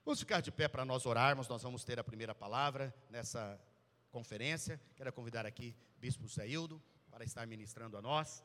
Vamos ficar de pé para nós orarmos. Nós vamos ter a primeira palavra nessa conferência. Quero convidar aqui Bispo Zaildo para estar ministrando a nós.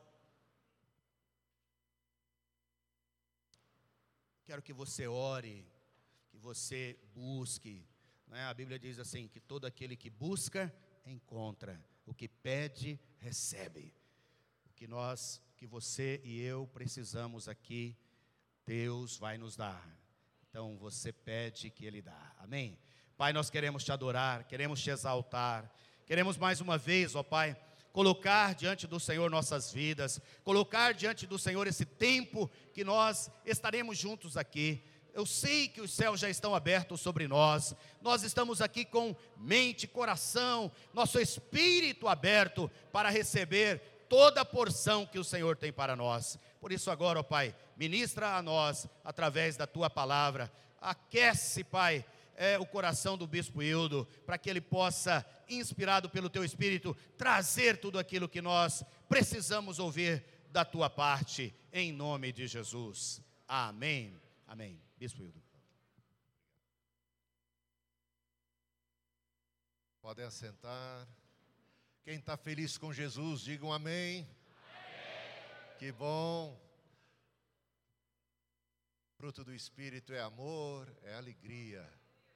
Quero que você ore, que você busque. A Bíblia diz assim, que todo aquele que busca, encontra. O que pede, recebe. Que você e eu precisamos aqui, Deus vai nos dar. Então você pede que Ele dá, amém? Pai, nós queremos te adorar, queremos te exaltar, queremos mais uma vez, ó Pai, colocar diante do Senhor nossas vidas, colocar diante do Senhor esse tempo que nós estaremos juntos aqui. Eu sei que os céus já estão abertos sobre nós estamos aqui com mente, coração, nosso espírito aberto para receber toda a porção que o Senhor tem para nós. Por isso agora, ó Pai, ministra a nós através da Tua palavra, aquece, Pai, o coração do Bispo Hildo, para que ele possa, inspirado pelo Teu Espírito, trazer tudo aquilo que nós precisamos ouvir da Tua parte, em nome de Jesus, amém, amém. Bispo Hildo. Podem assentar. Quem está feliz com Jesus, digam amém. Amém. Que bom. Fruto do Espírito é amor, é alegria.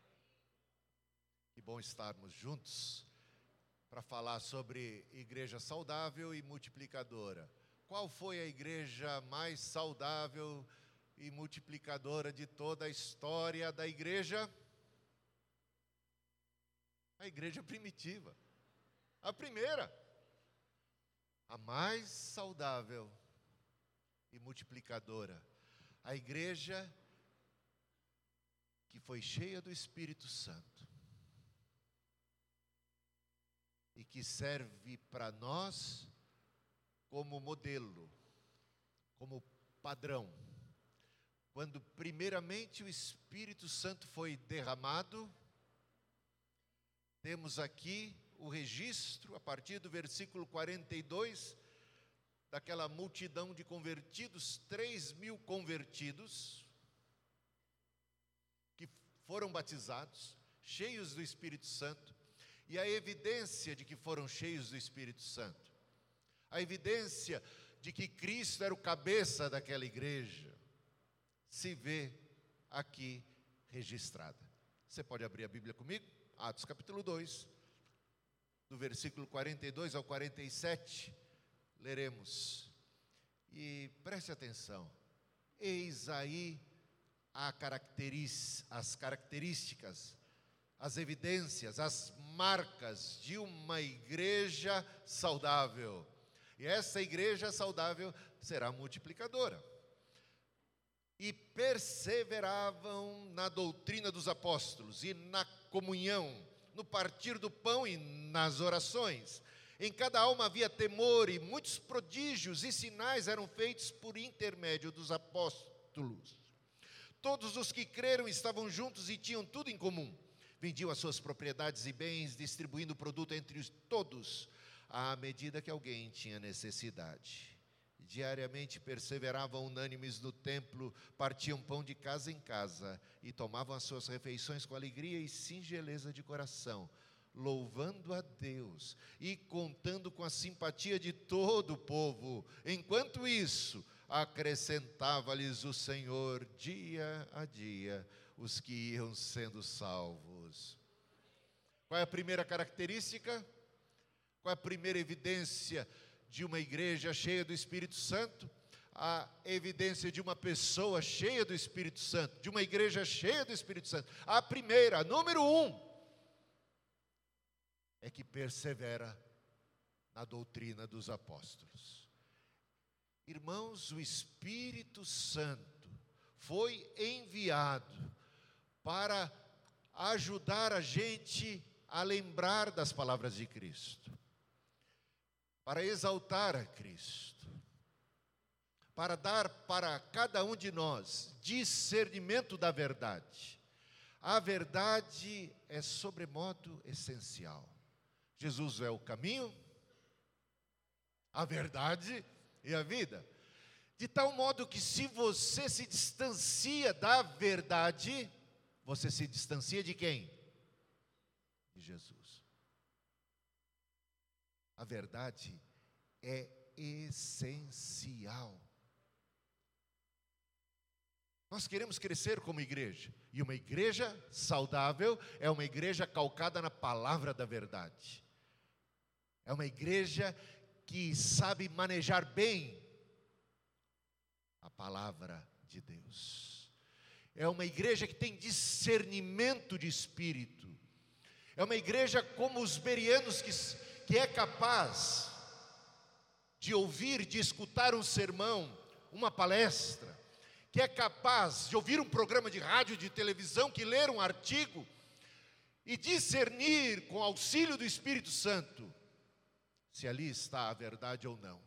Que bom estarmos juntos para falar sobre igreja saudável e multiplicadora. Qual foi a igreja mais saudável e multiplicadora de toda a história da igreja? A igreja primitiva. A primeira, a mais saudável e multiplicadora, a igreja que foi cheia do Espírito Santo e que serve para nós como modelo, como padrão. Quando primeiramente o Espírito Santo foi derramado, temos aqui o registro, a partir do versículo 42, daquela multidão de convertidos, 3.000 convertidos, que foram batizados, cheios do Espírito Santo, e a evidência de que foram cheios do Espírito Santo, a evidência de que Cristo era o cabeça daquela igreja, se vê aqui registrada. Você pode abrir a Bíblia comigo? Atos capítulo 2, do versículo 42 ao 47, leremos. E preste atenção, eis aí as características, as evidências, as marcas de uma igreja saudável. E essa igreja saudável será multiplicadora. E perseveravam na doutrina dos apóstolos e na comunhão, no partir do pão e nas orações. Em cada alma havia temor, e muitos prodígios e sinais eram feitos por intermédio dos apóstolos. Todos os que creram estavam juntos e tinham tudo em comum. Vendiam as suas propriedades e bens, distribuindo o produto entre todos, à medida que alguém tinha necessidade. Diariamente perseveravam unânimes no templo, partiam pão de casa em casa e tomavam as suas refeições com alegria e singeleza de coração, louvando a Deus e contando com a simpatia de todo o povo. Enquanto isso, acrescentava-lhes o Senhor dia a dia os que iam sendo salvos. Qual é a primeira característica? Qual é a primeira evidência de uma igreja cheia do Espírito Santo? A evidência de uma pessoa cheia do Espírito Santo, de uma igreja cheia do Espírito Santo. A primeira, número 1, é que persevera na doutrina dos apóstolos. Irmãos, o Espírito Santo foi enviado para ajudar a gente a lembrar das palavras de Cristo, para exaltar a Cristo, para dar para cada um de nós discernimento da verdade. A verdade é sobremodo essencial. Jesus é o caminho, a verdade e a vida. De tal modo que se você se distancia da verdade, você se distancia de quem? De Jesus. A verdade é essencial. Nós queremos crescer como igreja, e uma igreja saudável é uma igreja calcada na palavra da verdade. É uma igreja que sabe manejar bem a palavra de Deus. É uma igreja que tem discernimento de espírito. É uma igreja como os bereanos que é capaz de ouvir, de escutar um sermão, uma palestra, que é capaz de ouvir um programa de rádio, de televisão, que ler um artigo e discernir com auxílio do Espírito Santo se ali está a verdade ou não.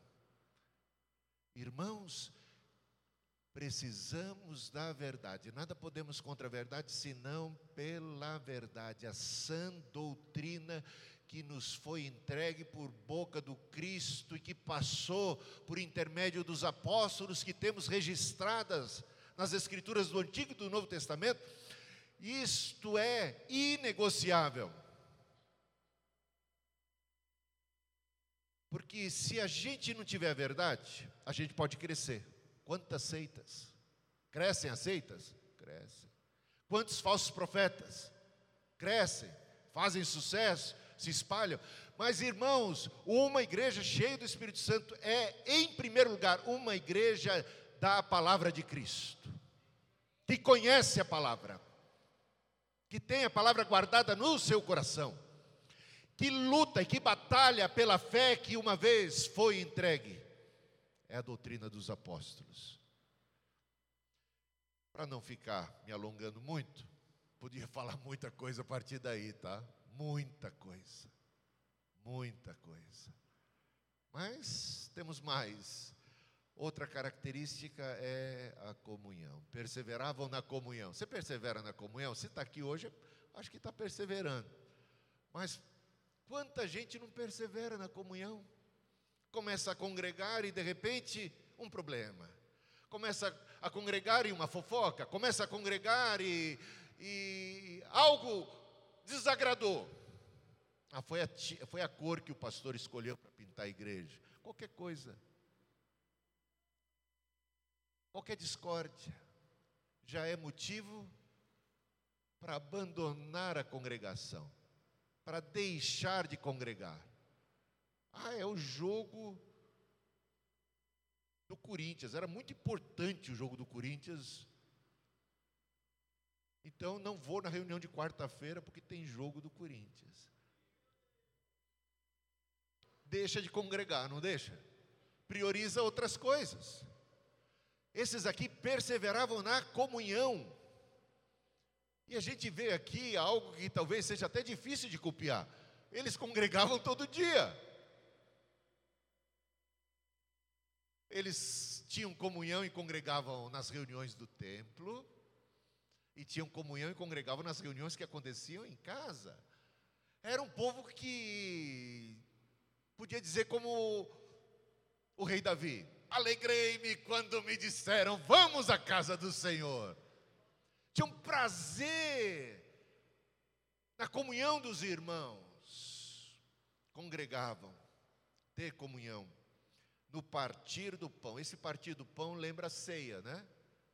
Irmãos, precisamos da verdade. Nada podemos contra a verdade, senão pela verdade. A sã doutrina que nos foi entregue por boca do Cristo e que passou por intermédio dos apóstolos, que temos registradas nas Escrituras do Antigo e do Novo Testamento, isto é inegociável. Porque se a gente não tiver a verdade, a gente pode crescer. Quantas seitas? Crescem as seitas? Crescem. Quantos falsos profetas? Crescem, fazem sucesso, se espalham. Mas, irmãos, uma igreja cheia do Espírito Santo é, em primeiro lugar, uma igreja da palavra de Cristo, que conhece a palavra, que tem a palavra guardada no seu coração, que luta e que batalha pela fé que uma vez foi entregue. É a doutrina dos apóstolos. Para não ficar me alongando muito, podia falar muita coisa a partir daí, tá? Muita coisa. Muita coisa. Mas temos mais. Outra característica é a comunhão. Perseveravam na comunhão. Você persevera na comunhão? Se está aqui hoje, acho que está perseverando. Mas quanta gente não persevera na comunhão? Começa a congregar e de repente um problema. Começa a congregar e uma fofoca. Começa a congregar e algo desagradou. Foi a cor que o pastor escolheu para pintar a igreja. Qualquer coisa. Qualquer discórdia já é motivo para abandonar a congregação, para deixar de congregar. É o jogo do Corinthians. Era muito importante o jogo do Corinthians. Então não vou na reunião de quarta-feira porque tem jogo do Corinthians. Deixa de congregar, não deixa? Prioriza outras coisas. Esses aqui perseveravam na comunhão. E a gente vê aqui algo que talvez seja até difícil de copiar. Eles congregavam todo dia. Eles tinham comunhão e congregavam nas reuniões do templo. E tinham comunhão e congregavam nas reuniões que aconteciam em casa. Era um povo que podia dizer como o rei Davi: alegrei-me quando me disseram, vamos à casa do Senhor. Tinham prazer na comunhão dos irmãos. Congregavam, ter comunhão, no partir do pão. Esse partir do pão lembra a ceia, né?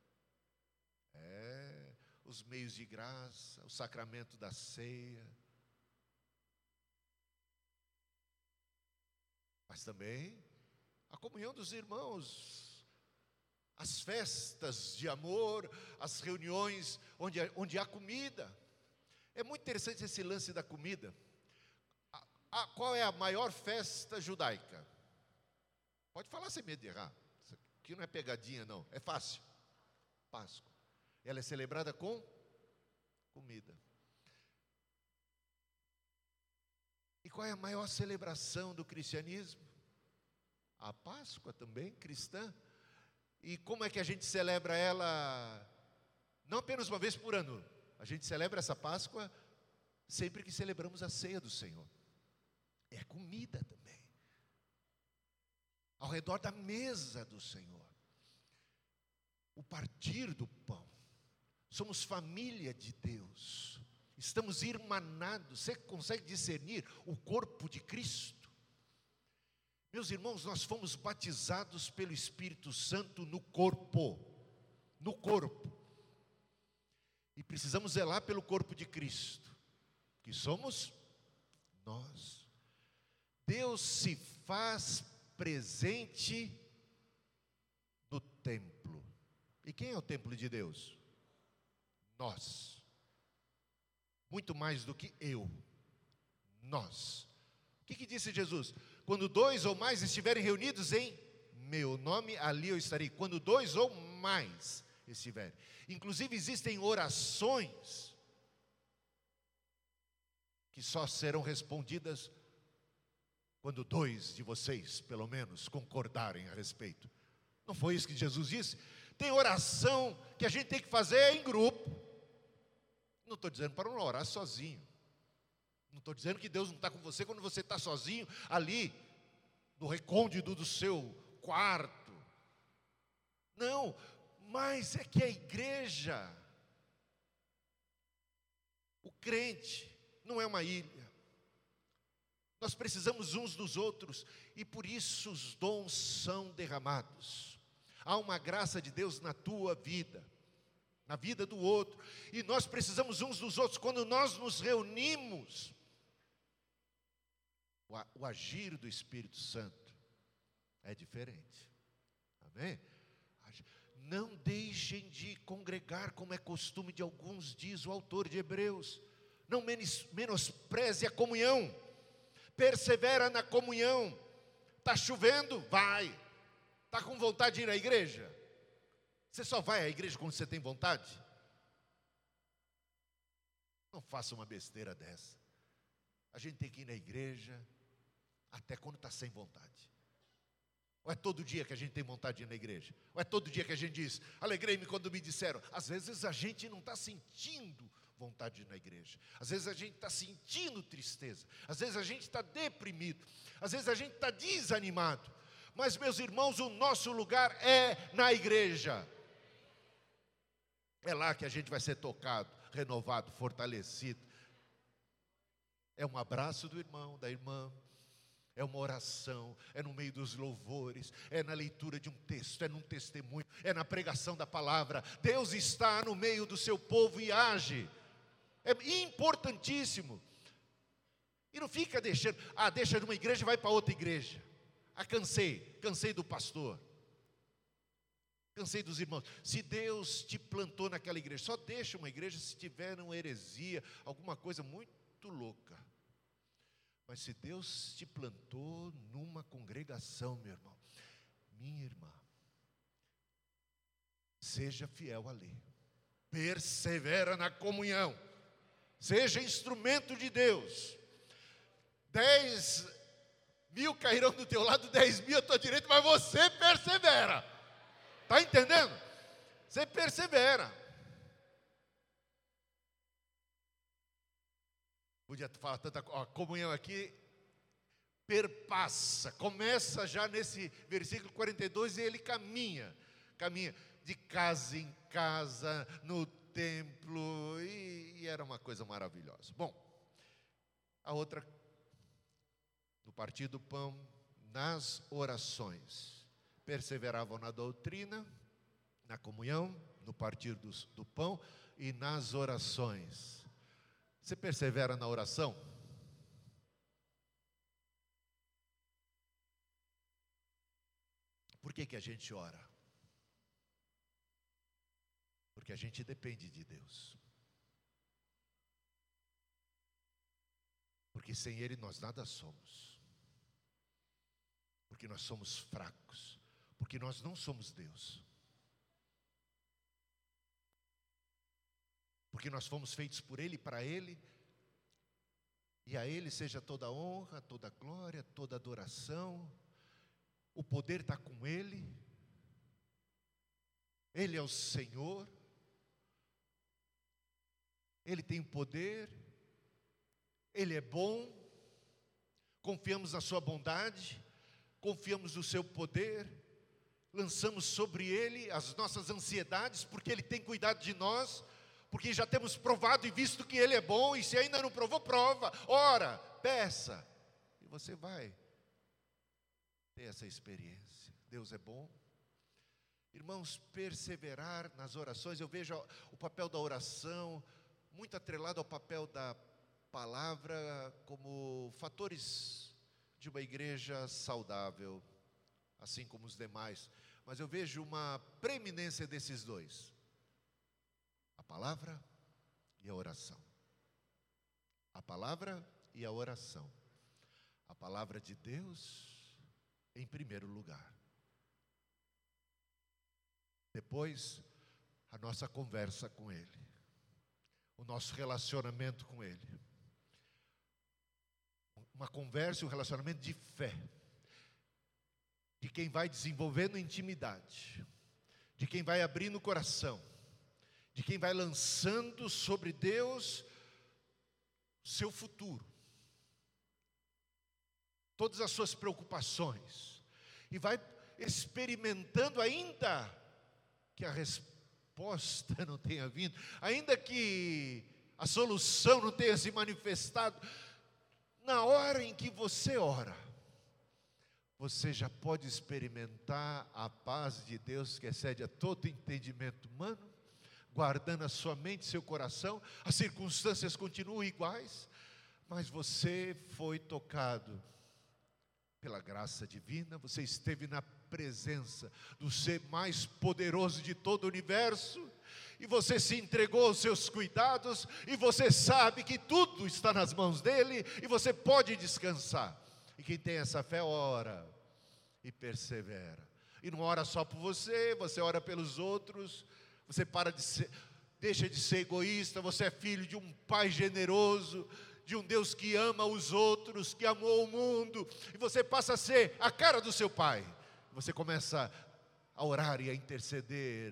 Os meios de graça, o sacramento da ceia. Mas também a comunhão dos irmãos, as festas de amor, as reuniões onde há comida. É muito interessante esse lance da comida. Qual é a maior festa judaica? Pode falar sem medo de errar. Isso aqui não é pegadinha, não. É fácil. Páscoa. Ela é celebrada com comida. E qual é a maior celebração do cristianismo? A Páscoa também, cristã. E como é que a gente celebra ela? Não apenas uma vez por ano. A gente celebra essa Páscoa sempre que celebramos a ceia do Senhor. É comida também. Ao redor da mesa do Senhor. O partir do pão. Somos família de Deus. Estamos irmanados. Você consegue discernir o corpo de Cristo? Meus irmãos, nós fomos batizados pelo Espírito Santo no corpo. No corpo. E precisamos zelar pelo corpo de Cristo, que somos nós. Deus se faz presente no templo. E quem é o templo de Deus? Nós. Muito mais do que eu. Nós. O que disse Jesus? Quando 2 ou mais estiverem reunidos em meu nome, ali eu estarei. Quando 2 ou mais estiverem. Inclusive existem orações que só serão respondidas quando 2 de vocês, pelo menos, concordarem a respeito. Não foi isso que Jesus disse? Tem oração que a gente tem que fazer em grupo. Não estou dizendo para não orar sozinho. Não estou dizendo que Deus não está com você quando você está sozinho ali, no recôndito do seu quarto. Não, mas é que a igreja, o crente, não é uma ilha. Nós precisamos uns dos outros e por isso os dons são derramados. Há uma graça de Deus na tua vida, na vida do outro, e nós precisamos uns dos outros. Quando nós nos reunimos, o agir do Espírito Santo é diferente. Amém? Não deixem de congregar, como é costume de alguns, diz o autor de Hebreus. Não menospreze a comunhão. Persevera na comunhão. Está chovendo? Vai. Está com vontade de ir à igreja? Você só vai à igreja quando você tem vontade? Não faça uma besteira dessa. A gente tem que ir na igreja até quando está sem vontade. Ou é todo dia que a gente tem vontade de ir na igreja? Ou é todo dia que a gente diz, alegrei-me quando me disseram? Às vezes a gente não está sentindo vontade de ir na igreja. Às vezes a gente está sentindo tristeza. Às vezes a gente está deprimido. Às vezes a gente está desanimado. Mas, meus irmãos, o nosso lugar é na igreja. É lá que a gente vai ser tocado, renovado, fortalecido. É um abraço do irmão, da irmã. É uma oração, é no meio dos louvores, é na leitura de um texto, é num testemunho, é na pregação da palavra. Deus está no meio do seu povo e age. É importantíssimo. E não fica deixando, deixa de uma igreja e vai para outra igreja. Cansei do pastor. Cansei dos irmãos. Se Deus te plantou naquela igreja, só deixa uma igreja se tiver uma heresia, alguma coisa muito louca. Mas se Deus te plantou numa congregação, meu irmão, minha irmã, seja fiel ali, persevera na comunhão, seja instrumento de Deus. 10.000 cairão do teu lado, 10.000 à tua direita, mas você persevera. Está entendendo? Você persevera. Podia falar tanta coisa. A comunhão aqui perpassa. Começa já nesse versículo 42 e ele caminha de casa em casa, no templo, e era uma coisa maravilhosa. Bom, a outra, no partir do pão, nas orações. Perseveravam na doutrina, na comunhão, no partir do pão e nas orações. Você persevera na oração? Por que a gente ora? Porque a gente depende de Deus. Porque sem Ele nós nada somos. Porque nós somos fracos. Porque nós não somos Deus. Porque nós fomos feitos por Ele e para Ele. E a Ele seja toda a honra, toda a glória, toda a adoração. O poder está com Ele. Ele é o Senhor. Ele tem o poder. Ele é bom. Confiamos na sua bondade. Confiamos no seu poder. Lançamos sobre Ele as nossas ansiedades, porque Ele tem cuidado de nós. porque já temos provado e visto que Ele é bom, e se ainda não provou, prova, ora, peça, e você vai ter essa experiência. Deus é bom. Irmãos, perseverar nas orações, eu vejo o papel da oração muito atrelado ao papel da palavra como fatores de uma igreja saudável, assim como os demais, mas eu vejo uma preeminência desses dois: a palavra e a oração. A palavra e a oração. A palavra de Deus em primeiro lugar. Depois, a nossa conversa com Ele, o nosso relacionamento com Ele. Uma conversa e um relacionamento de fé, de quem vai desenvolvendo intimidade, de quem vai abrindo o coração, de quem vai lançando sobre Deus seu futuro, todas as suas preocupações, e vai experimentando, ainda que a resposta não tenha vindo, ainda que a solução não tenha se manifestado, na hora em que você ora, você já pode experimentar a paz de Deus que excede a todo entendimento humano, guardando a sua mente, seu coração. As circunstâncias continuam iguais, mas você foi tocado pela graça divina, você esteve na presença do ser mais poderoso de todo o universo, e você se entregou aos seus cuidados, e você sabe que tudo está nas mãos dele, e você pode descansar. E quem tem essa fé, ora e persevera. E não ora só por você, você ora pelos outros, você deixa de ser egoísta, você é filho de um pai generoso, de um Deus que ama os outros, que amou o mundo, e você passa a ser a cara do seu pai. Você começa a orar e a interceder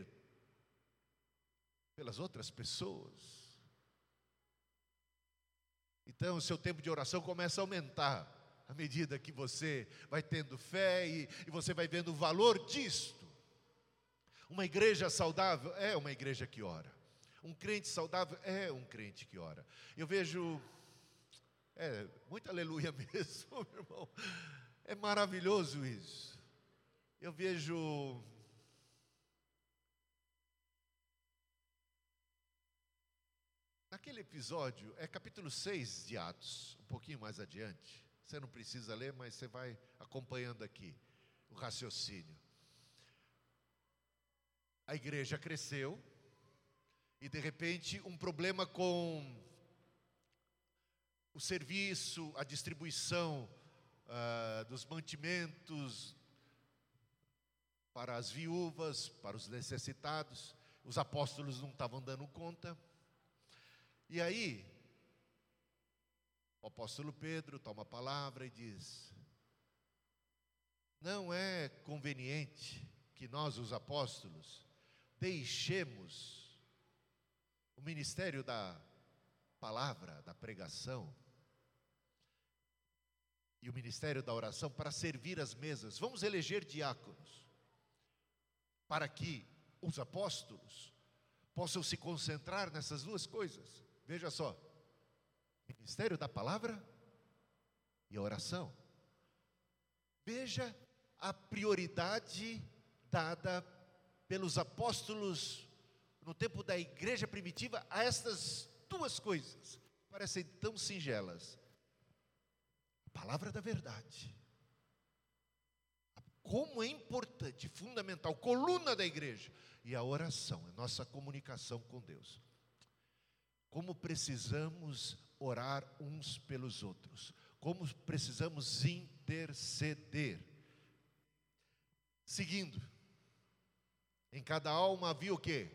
pelas outras pessoas. Então o seu tempo de oração começa a aumentar, à medida que você vai tendo fé e você vai vendo o valor disto. Uma igreja saudável é uma igreja que ora. Um crente saudável é um crente que ora. Eu vejo, muito aleluia mesmo, meu irmão. É maravilhoso isso. Eu vejo naquele episódio, é capítulo 6 de Atos, um pouquinho mais adiante. Você não precisa ler, mas você vai acompanhando aqui o raciocínio. A igreja cresceu e de repente um problema com o serviço, a distribuição dos mantimentos para as viúvas, para os necessitados. Os apóstolos não estavam dando conta. E aí, o apóstolo Pedro toma a palavra e diz: não é conveniente que nós, os apóstolos, deixemos o ministério da palavra, da pregação, e o ministério da oração para servir as mesas. Vamos eleger diáconos, para que os apóstolos possam se concentrar nessas duas coisas. Veja só, ministério da palavra e a oração. Veja a prioridade dada pelos apóstolos no tempo da igreja primitiva a estas duas coisas. Parecem tão singelas. A palavra da verdade. Como é importante, fundamental, coluna da igreja. E a oração, a nossa comunicação com Deus. Como precisamos orar uns pelos outros. Como precisamos interceder. Seguindo. Em cada alma havia o quê?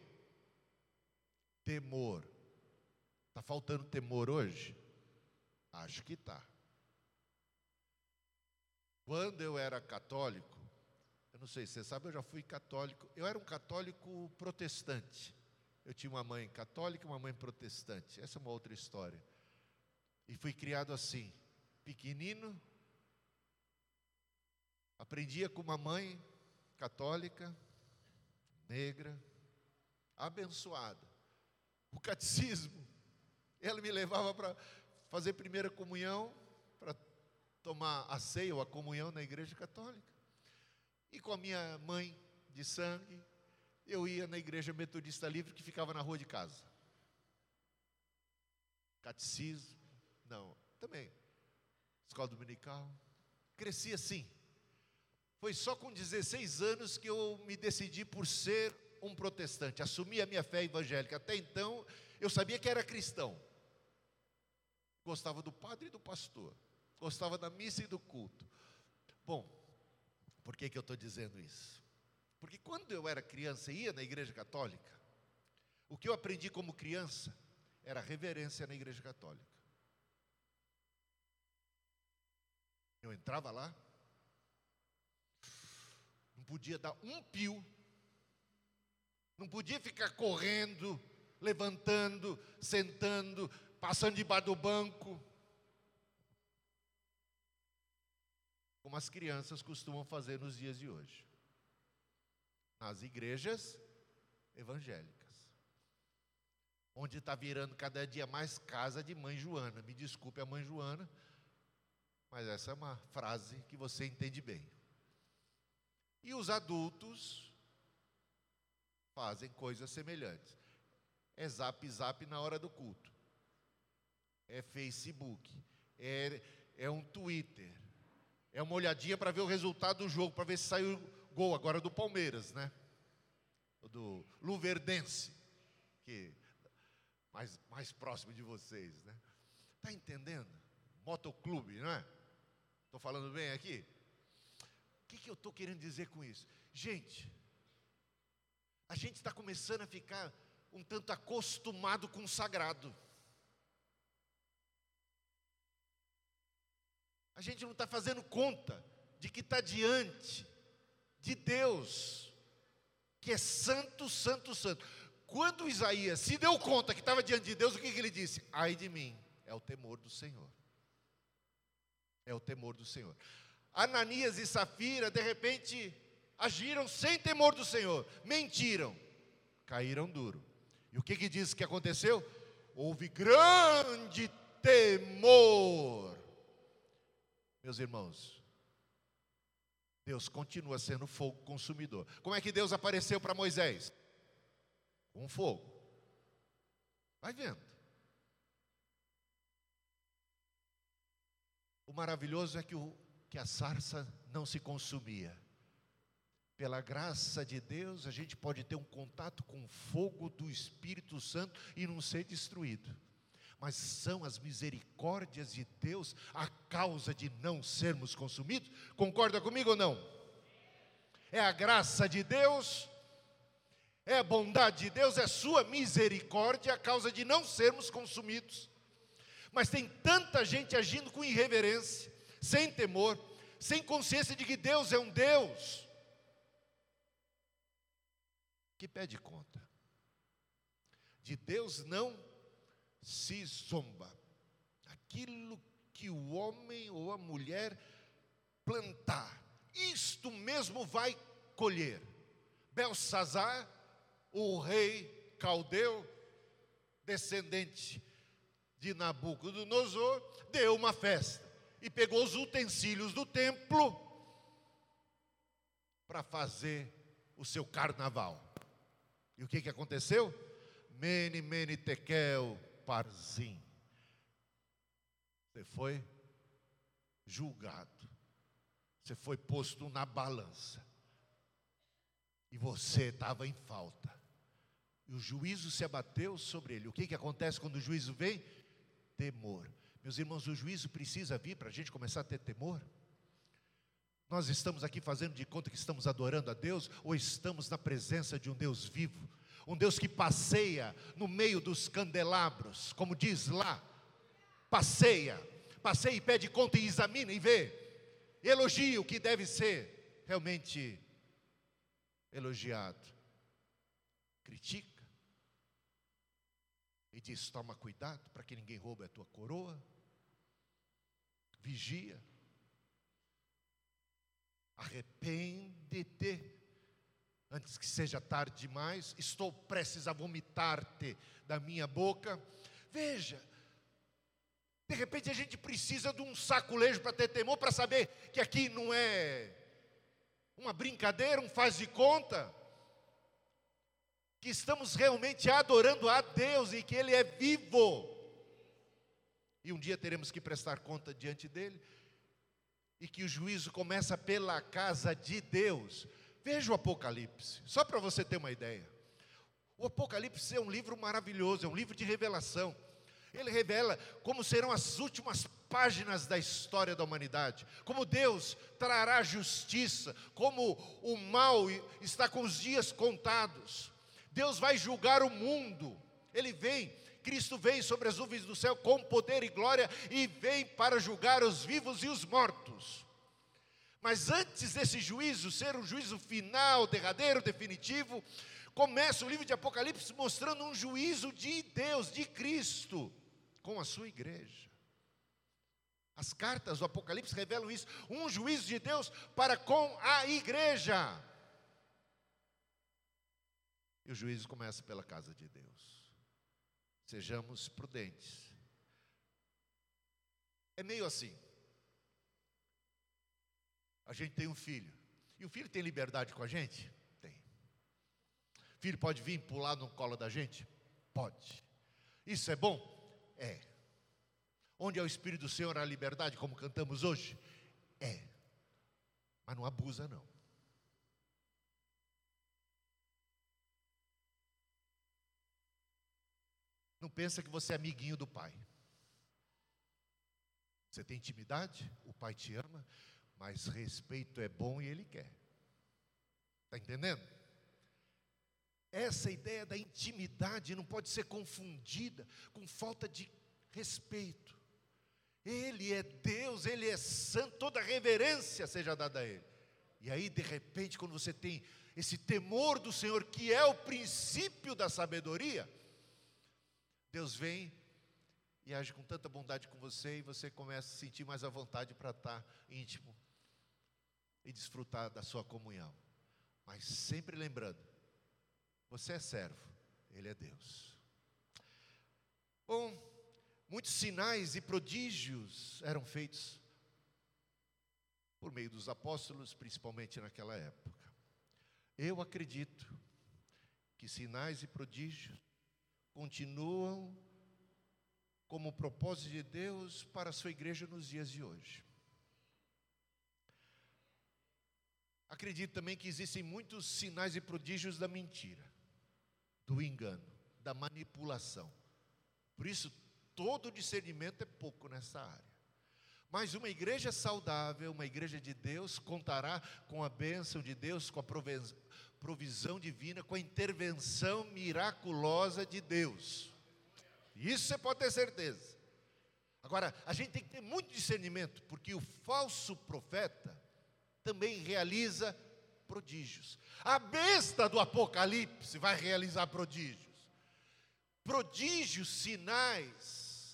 Temor. Está faltando temor hoje? Acho que está. Quando eu era católico, eu não sei se você sabe, eu já fui católico. Eu era um católico protestante. Eu tinha uma mãe católica e uma mãe protestante. Essa é uma outra história. E fui criado assim, pequenino. Aprendia com uma mãe católica, negra, abençoada. o catecismo. Ela me levava para fazer primeira comunhão, para tomar a ceia ou a comunhão na igreja católica. E com a minha mãe de sangue, eu ia na igreja metodista livre que ficava na rua de casa. Catecismo, não, também. Escola dominical. Cresci assim. Foi só com 16 anos que eu me decidi por ser um protestante, assumi a minha fé evangélica. Até então, eu sabia que era cristão. Gostava do padre e do pastor. Gostava da missa e do culto. Bom, por que eu estou dizendo isso? Porque quando eu era criança e ia na igreja católica, o que eu aprendi como criança era reverência na igreja católica. Eu entrava lá, não podia dar um pio, não podia ficar correndo, levantando, sentando, passando debaixo do banco, como as crianças costumam fazer nos dias de hoje, nas igrejas evangélicas, onde está virando cada dia mais casa de mãe Joana. Me desculpe a mãe Joana, mas essa é uma frase que você entende bem. E os adultos fazem coisas semelhantes. É zap na hora do culto. É Facebook. É um Twitter. É uma olhadinha para ver o resultado do jogo, para ver se saiu gol agora do Palmeiras, né? Do Luverdense, que mais próximo de vocês, né? Está entendendo? Motoclube, não é? Estou falando bem aqui? O que eu estou querendo dizer com isso? Gente, a gente está começando a ficar um tanto acostumado com o sagrado. A gente não está fazendo conta de que está diante de Deus, que é santo, santo, santo. Quando Isaías se deu conta que estava diante de Deus, o que ele disse? Ai de mim, é o temor do Senhor. É o temor do Senhor. Ananias e Safira, de repente, agiram sem temor do Senhor, mentiram, caíram duro. E o que diz que aconteceu? Houve grande temor. Meus irmãos, Deus continua sendo fogo consumidor. Como é que Deus apareceu para Moisés? Com fogo. Vai vendo. O maravilhoso é que a sarça não se consumia. Pela graça de Deus, a gente pode ter um contato com o fogo do Espírito Santo e não ser destruído. Mas são as misericórdias de Deus a causa de não sermos consumidos? Concorda comigo ou não? É a graça de Deus, é a bondade de Deus, é a sua misericórdia a causa de não sermos consumidos. Mas tem tanta gente agindo com irreverência, sem temor, sem consciência de que Deus é um Deus que pede conta. De Deus não se zomba. Aquilo que o homem ou a mulher plantar, isto mesmo vai colher. Belsazar, o rei caldeu, descendente de Nabucodonosor, deu uma festa e pegou os utensílios do templo para fazer o seu carnaval. E o que aconteceu? Mene, mene, tekel, parzim. Você foi julgado. Você foi posto na balança. E você estava em falta. E o juízo se abateu sobre ele. O que acontece quando o juízo vem? Temor. Meus irmãos, o juízo precisa vir para a gente começar a ter temor. Nós estamos aqui fazendo de conta que estamos adorando a Deus, ou estamos na presença de um Deus vivo, um Deus que passeia no meio dos candelabros, como diz lá, passeia e pede conta e examina e vê, elogia o que deve ser realmente elogiado, critica e diz: toma cuidado para que ninguém roube a tua coroa, vigia. Arrepende-te antes que seja tarde demais, estou prestes a vomitar-te da minha boca. Veja, de repente a gente precisa de um saculejo para ter temor, para saber que aqui não é uma brincadeira, um faz de conta, que estamos realmente adorando a Deus e que Ele é vivo. E um dia teremos que prestar conta diante dEle, e que o juízo começa pela casa de Deus. Veja o Apocalipse, só para você ter uma ideia. O Apocalipse é um livro maravilhoso, é um livro de revelação. Ele revela como serão as últimas páginas da história da humanidade, como Deus trará justiça, como o mal está com os dias contados. Deus vai julgar o mundo. Ele vem, Cristo vem sobre as nuvens do céu com poder e glória, e vem para julgar os vivos e os mortos. Mas antes desse juízo ser um juízo final, derradeiro, definitivo, começa o livro de Apocalipse mostrando um juízo de Deus, de Cristo, com a sua igreja. As cartas do Apocalipse revelam isso, um juízo de Deus para com a igreja. E o juízo começa pela casa de Deus. Sejamos prudentes. É meio assim. A gente tem um filho. E o filho tem liberdade com a gente? Tem. O filho pode vir pular no colo da gente? Pode. Isso é bom? É. Onde é o Espírito do Senhor a liberdade, como cantamos hoje? É. Mas não abusa não. Não pensa que você é amiguinho do pai. Você tem intimidade, o pai te ama, mas respeito é bom e ele quer. Está entendendo? Essa ideia da intimidade não pode ser confundida com falta de respeito. Ele é Deus, Ele é santo, toda reverência seja dada a Ele. E aí, de repente, quando você tem esse temor do Senhor, que é o princípio da sabedoria, Deus vem e age com tanta bondade com você, e você começa a sentir mais à vontade para estar íntimo e desfrutar da sua comunhão. Mas sempre lembrando, você é servo, Ele é Deus. Bom, muitos sinais e prodígios eram feitos por meio dos apóstolos, principalmente naquela época. Eu acredito que sinais e prodígios continuam como propósito de Deus para a sua igreja nos dias de hoje. Acredito também que existem muitos sinais e prodígios da mentira, do engano, da manipulação. Por isso, todo discernimento é pouco nessa área. Mas uma igreja saudável, uma igreja de Deus, contará com a bênção de Deus, com a provisão divina, com a intervenção miraculosa de Deus. Isso você pode ter certeza. Agora, a gente tem que ter muito discernimento, porque o falso profeta também realiza prodígios. A besta do Apocalipse vai realizar prodígios. Prodígios, sinais,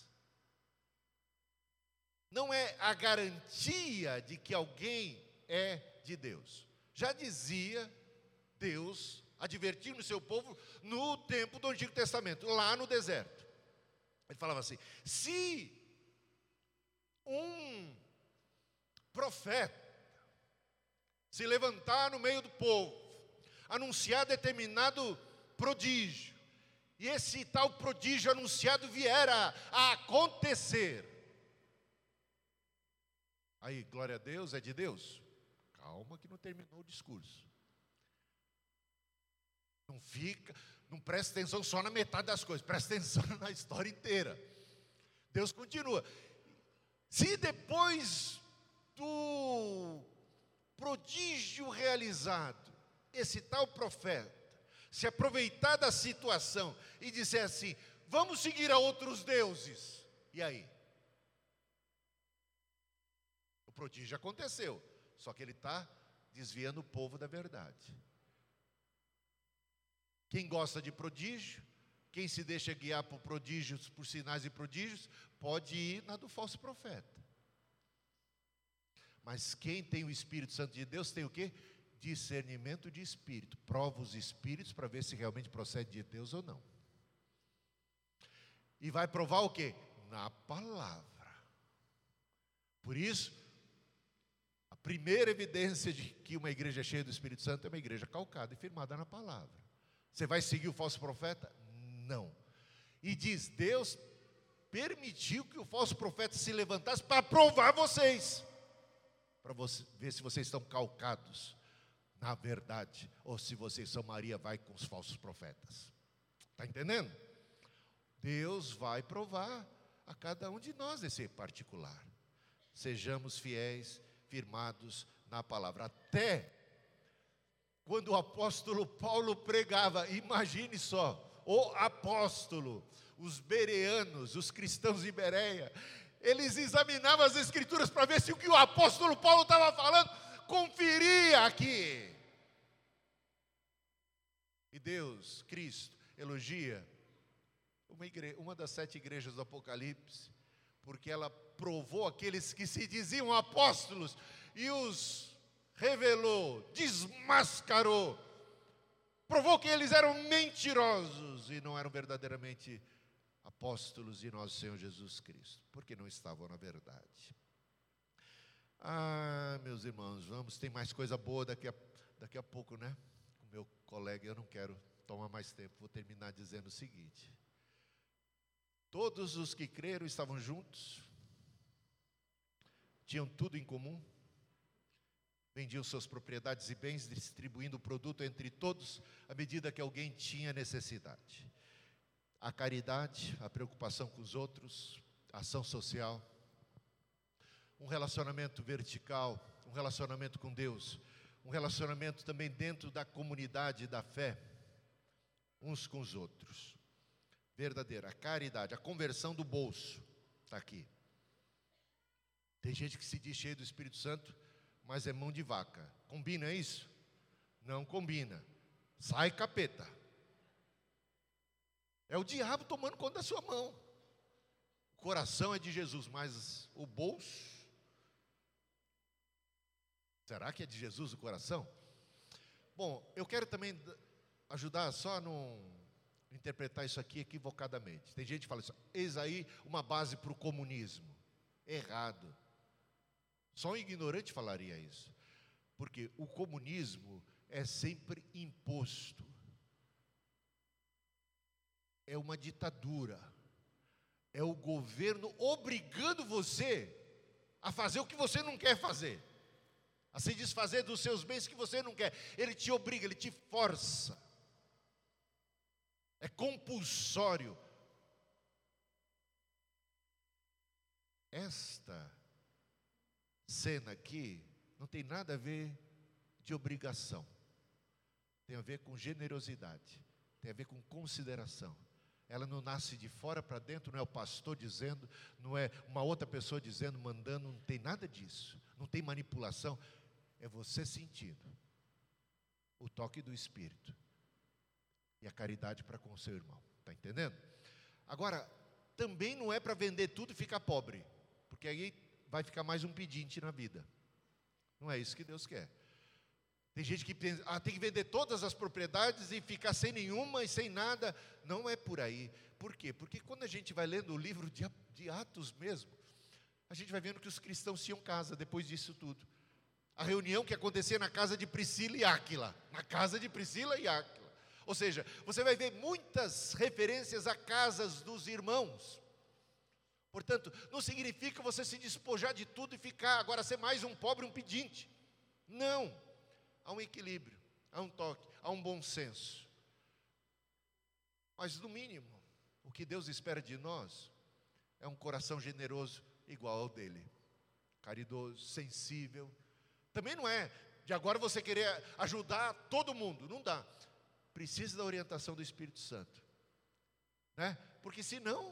não é a garantia de que alguém é de Deus. Já dizia Deus, advertindo o seu povo no tempo do Antigo Testamento, lá no deserto. Ele falava assim: se um profeta se levantar no meio do povo, anunciar determinado prodígio, e esse tal prodígio anunciado vier a acontecer, aí, glória a Deus, é de Deus. Calma que não terminou o discurso. Não presta atenção só na metade das coisas, presta atenção na história inteira. Deus continua. Se depois do prodígio realizado, esse tal profeta se aproveitar da situação e disser assim: vamos seguir a outros deuses, e aí? O prodígio aconteceu, só que ele está desviando o povo da verdade. Quem gosta de prodígio, quem se deixa guiar por prodígios, por sinais e prodígios, pode ir na do falso profeta. Mas quem tem o Espírito Santo de Deus tem o quê? discernimento de espírito. Prova os espíritos para ver se realmente procede de Deus ou não. E vai provar o quê? Na palavra. Por isso, a primeira evidência de que uma igreja cheia do Espírito Santo é uma igreja calcada e firmada na palavra. Você vai seguir o falso profeta? Não. E diz, Deus permitiu que o falso profeta se levantasse para provar vocês. Para ver se vocês estão calcados na verdade, ou se vocês são Maria, vai com os falsos profetas. Está entendendo? Deus vai provar a cada um de nós nesse particular. Sejamos fiéis, firmados na palavra. Até quando o apóstolo Paulo pregava, imagine só, o apóstolo, os bereanos, os cristãos de Bereia, eles examinavam as escrituras para ver se o que o apóstolo Paulo estava falando conferia aqui. E Deus, Cristo, elogia uma das 7 igrejas do Apocalipse, porque ela provou aqueles que se diziam apóstolos e os revelou, desmascarou, provou que eles eram mentirosos e não eram verdadeiramente apóstolos de nosso Senhor Jesus Cristo, porque não estavam na verdade. Ah, meus irmãos, vamos, tem mais coisa boa daqui a pouco, né? Com meu colega, eu não quero tomar mais tempo, vou terminar dizendo o seguinte: todos os que creram estavam juntos, tinham tudo em comum, vendiam suas propriedades e bens, distribuindo o produto entre todos, à medida que alguém tinha necessidade. A caridade, a preocupação com os outros, a ação social, um relacionamento vertical, um relacionamento com Deus, um relacionamento também dentro da comunidade da fé, uns com os outros. Verdadeira, a caridade, a conversão do bolso, está aqui. Tem gente que se diz cheio do Espírito Santo, mas é mão de vaca. Combina isso? Não combina. Sai capeta. É o diabo tomando conta da sua mão. O coração é de Jesus, mas o bolso... Será que é de Jesus o coração? Bom, eu quero também ajudar só a não interpretar isso aqui equivocadamente. Tem gente que fala assim, eis aí uma base para o comunismo. Errado. Só um ignorante falaria isso. Porque o comunismo é sempre imposto. É uma ditadura. É o governo obrigando você a fazer o que você não quer fazer. A se desfazer dos seus bens que você não quer. Ele te obriga, ele te força. É compulsório. Esta cena aqui não tem nada a ver de obrigação. Tem a ver com generosidade. Tem a ver com consideração. Ela não nasce de fora para dentro, não é o pastor dizendo, não é uma outra pessoa dizendo, mandando, não tem nada disso. Não tem manipulação. É você sentindo o toque do Espírito e a caridade para com o seu irmão. Está entendendo? Agora, também não é para vender tudo e ficar pobre, porque aí vai ficar mais um pedinte na vida. Não é isso que Deus quer. Tem gente que pensa, tem que vender todas as propriedades e ficar sem nenhuma e sem nada. Não é por aí. Por quê? Porque quando a gente vai lendo o livro de Atos mesmo, a gente vai vendo que os cristãos tinham casa depois disso tudo. A reunião que acontecia na casa de Priscila e Áquila. Na casa de Priscila e Áquila. Ou seja, você vai ver muitas referências a casas dos irmãos. Portanto, não significa você se despojar de tudo e ficar, agora ser mais um pobre, um pedinte. Não. Há um equilíbrio, há um toque, há um bom senso. Mas no mínimo, o que Deus espera de nós é um coração generoso igual ao dele. Caridoso, sensível. Também não é de agora você querer ajudar todo mundo, não dá. Precisa da orientação do Espírito Santo, né? Porque senão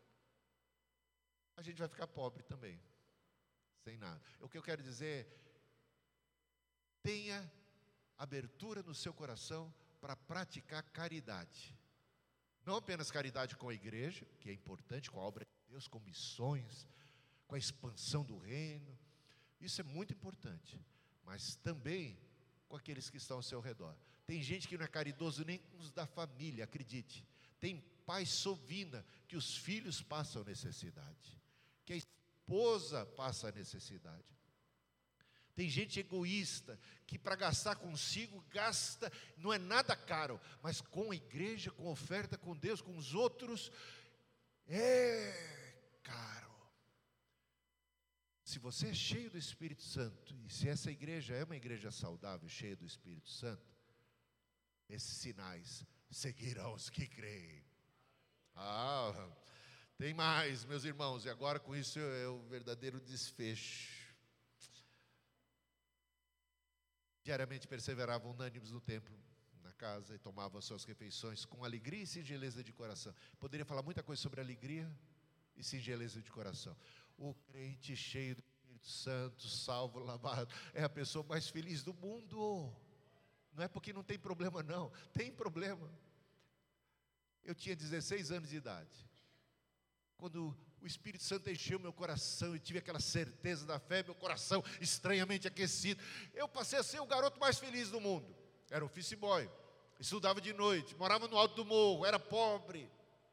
a gente vai ficar pobre também, sem nada. O que eu quero dizer é, tenha abertura no seu coração para praticar caridade. Não apenas caridade com a igreja, que é importante, com a obra de Deus, com missões, com a expansão do reino. Isso é muito importante. Mas também com aqueles que estão ao seu redor. Tem gente que não é caridoso nem com os da família, acredite. Tem pai sovina que os filhos passam necessidade, que a esposa passa necessidade. Tem gente egoísta que para gastar consigo gasta, não é nada caro, mas com a igreja, com a oferta, com Deus, com os outros, é caro. Se você é cheio do Espírito Santo, e se essa igreja é uma igreja saudável, cheia do Espírito Santo, esses sinais seguirão os que creem. Tem mais, meus irmãos, e agora com isso é o verdadeiro desfecho. Diariamente perseveravam unânimes no templo, na casa, e tomavam as suas refeições com alegria e singeleza de coração. Poderia falar muita coisa sobre alegria e singeleza de coração. O crente cheio do Espírito Santo, salvo, lavado, é a pessoa mais feliz do mundo. Não é porque não tem problema não, tem problema. Eu tinha 16 anos de idade, quando o Espírito Santo encheu meu coração e tive aquela certeza da fé, meu coração estranhamente aquecido. Eu passei a ser o garoto mais feliz do mundo. Era office boy, estudava de noite, morava no alto do morro, era pobre,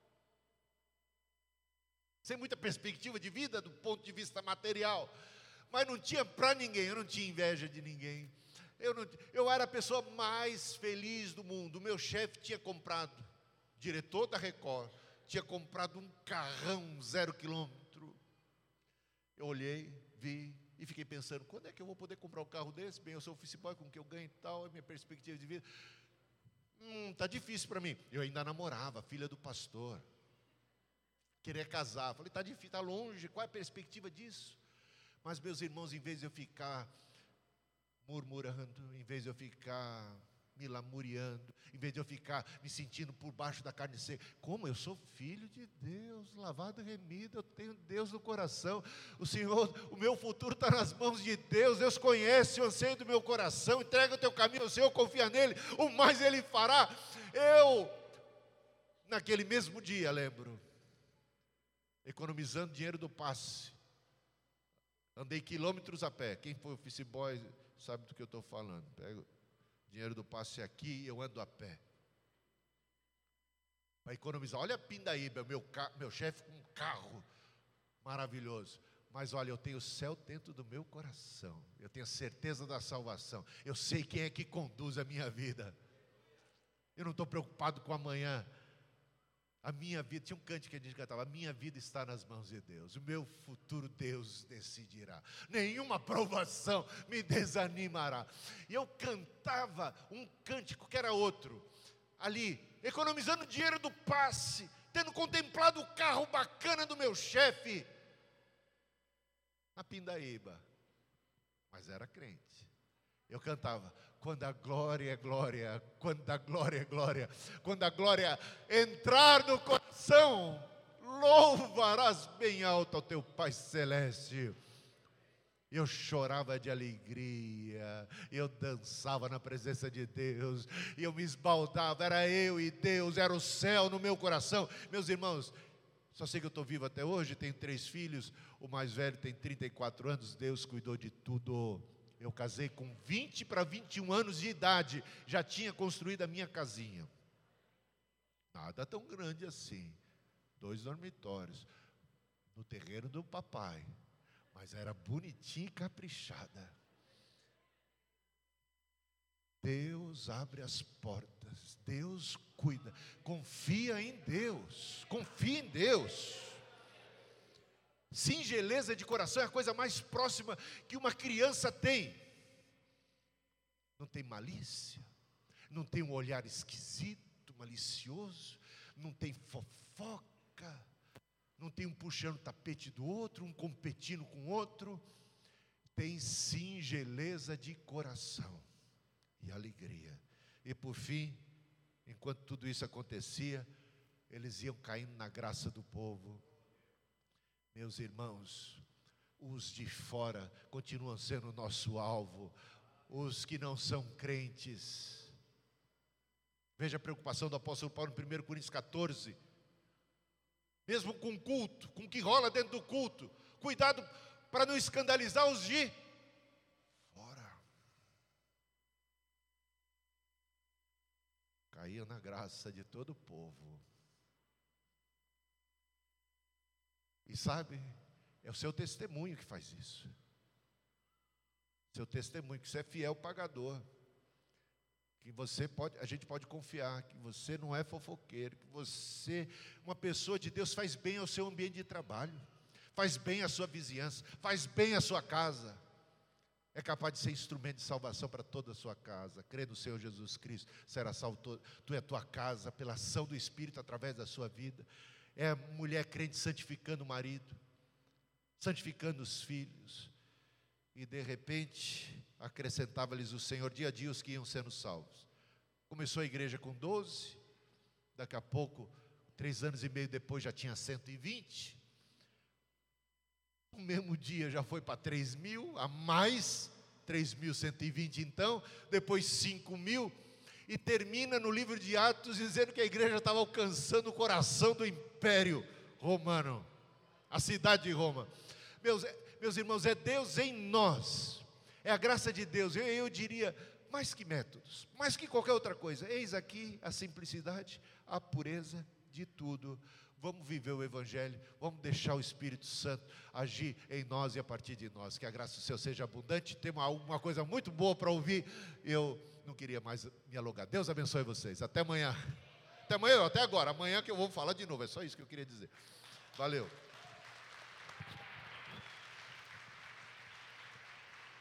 sem muita perspectiva de vida do ponto de vista material, mas não tinha para ninguém, eu não tinha inveja de ninguém. Eu era a pessoa mais feliz do mundo. O meu chefe tinha comprado, diretor da Record, tinha comprado um carrão 0 quilômetro. Eu olhei, vi e fiquei pensando, quando é que eu vou poder comprar um carro desse? Bem, eu sou office boy, com o que eu ganho e tal, é minha perspectiva de vida. Tá difícil para mim. Eu ainda namorava, filha do pastor. Queria casar. Falei, tá difícil, tá longe, qual é a perspectiva disso? Mas meus irmãos, em vez de eu ficar murmurando, em vez de eu ficar me lamuriando, em vez de eu ficar me sentindo por baixo da carne seca, como eu sou filho de Deus, lavado e remido, eu tenho Deus no coração, o Senhor, o meu futuro está nas mãos de Deus, Deus conhece o anseio do meu coração, entrega o teu caminho ao Senhor, confia nele, o mais Ele fará. Naquele mesmo dia, lembro, economizando dinheiro do passe, andei quilômetros a pé. Quem foi office boy sabe do que eu estou falando. Pego dinheiro do passe aqui e eu ando a pé para economizar. Olha a Pindaíba, meu chefe com um carro maravilhoso. Mas olha, eu tenho o céu dentro do meu coração. Eu tenho a certeza da salvação. Eu sei quem é que conduz a minha vida. Eu não estou preocupado com amanhã. A minha vida, tinha um cântico que a gente cantava, a minha vida está nas mãos de Deus, o meu futuro Deus decidirá, nenhuma provação me desanimará. E eu cantava um cântico que era outro, ali, economizando dinheiro do passe, tendo contemplado o carro bacana do meu chefe, na Pindaíba, mas era crente. Eu cantava, quando a glória é glória, quando a glória é glória, quando a glória entrar no coração, louvarás bem alto ao teu Pai Celeste. Eu chorava de alegria, eu dançava na presença de Deus, e eu me esbaldava, era eu e Deus, era o céu no meu coração. Meus irmãos, só sei que eu estou vivo até hoje, tenho 3 filhos, o mais velho tem 34 anos, Deus cuidou de tudo. Eu casei com 20 para 21 anos de idade, já tinha construído a minha casinha. Nada tão grande assim, 2 dormitórios, no terreno do papai, mas era bonitinha e caprichada. Deus abre as portas, Deus cuida, confia em Deus, confia em Deus. Singeleza de coração é a coisa mais próxima que uma criança tem. Não tem malícia, não tem um olhar esquisito, malicioso, não tem fofoca, não tem um puxando o tapete do outro, um competindo com o outro. Tem singeleza de coração e alegria. E por fim, enquanto tudo isso acontecia, eles iam caindo na graça do povo. Meus irmãos, os de fora continuam sendo o nosso alvo, os que não são crentes. Veja a preocupação do apóstolo Paulo em 1 Coríntios 14. Mesmo com culto, com o que rola dentro do culto, cuidado para não escandalizar os de fora. caía na graça de todo o povo. E sabe, é o seu testemunho que faz isso. Seu testemunho, que você é fiel pagador. Que a gente pode confiar, que você não é fofoqueiro, que você, uma pessoa de Deus, faz bem ao seu ambiente de trabalho, faz bem à sua vizinhança, faz bem à sua casa. É capaz de ser instrumento de salvação para toda a sua casa. Crê no Senhor Jesus Cristo, será salvo tu e a tua casa, pela ação do Espírito através da sua vida. É a mulher crente santificando o marido, santificando os filhos. E de repente, acrescentava-lhes o Senhor dia a dia os que iam sendo salvos. Começou a igreja com 12, daqui a pouco, 3 anos e meio depois já tinha 120. No mesmo dia já foi para 3.000, a mais, 3.120 então, depois 5.000, e termina no livro de Atos dizendo que a igreja estava alcançando o coração do Império Romano, a cidade de Roma. Meus irmãos, é Deus em nós, é a graça de Deus. Eu diria, mais que métodos, mais que qualquer outra coisa, eis aqui a simplicidade, a pureza de tudo. Vamos viver o Evangelho, vamos deixar o Espírito Santo agir em nós e a partir de nós. Que a graça do Senhor seja abundante. Tem uma coisa muito boa para ouvir. Eu não queria mais me alongar. Deus abençoe vocês. Até amanhã. Até agora. Amanhã que eu vou falar de novo. É só isso que eu queria dizer. Valeu.